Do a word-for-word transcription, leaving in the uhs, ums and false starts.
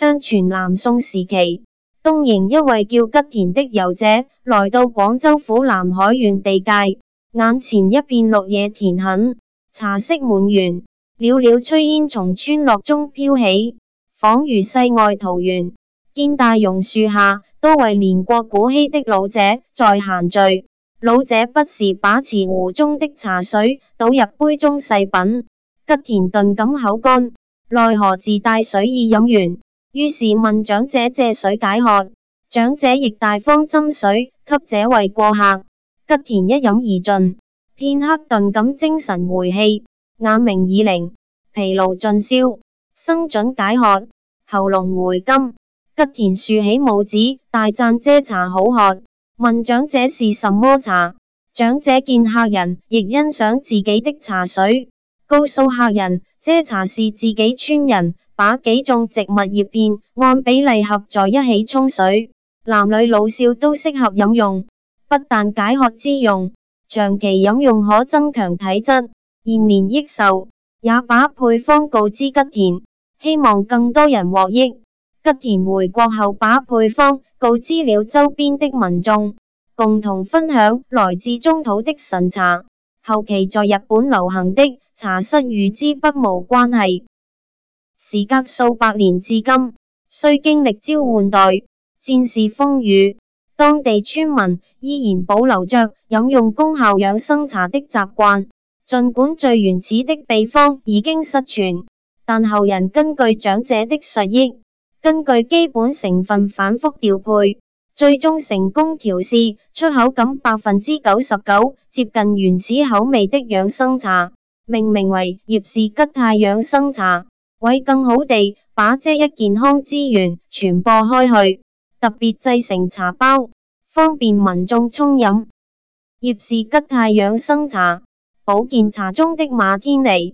相傳南宋時期，東瀛一位叫吉田的遊者，來到廣州府南海縣地界，眼前一片綠野田墾，茶色滿園，裊裊炊煙從村落中飄起，仿如世外桃源。見大榕樹下，多位年過古稀的老者在閒聚，老者不時把瓷壺中的茶水倒入杯中細品。吉田頓感口乾，奈何自帶水已飲完，於是問長者借水解渴，長者亦大方斟水給這位過客。吉田一飲而盡，片刻頓感精神回氣，眼明耳靈，疲勞盡消，生津解渴，喉嚨回甘。吉田豎起拇指，大讚這茶好喝，問長者是什麼茶。長者見客人亦欣賞自己的茶水，告訴客人這茶是自己村人把幾種植物葉片按比例合在一起沖水，男女老少都適合飲用，不但解渴之用，長期飲用可增強體質，延年益壽。也把配方告知吉田，希望更多人獲益。吉田回國後把配方告知了周邊的民眾，共同分享來自中土的神茶。後期在日本流行的茶室與之不無關係。時隔數百年至今，雖經歷朝換代、戰事風雨，當地村民依然保留着飲用功效養生茶的習慣。儘管最原始的秘方已經失傳，但後人根據長者的述憶，根據基本成分反覆調配，最終成功調試出口感百分之九十九接近原始口味的養生茶，命名為葉氏吉泰養生茶，為更好地把這一健康資源傳播開去，特別製成茶包，方便民眾沖飲。葉氏吉泰養生茶，保健茶中的馬天尼。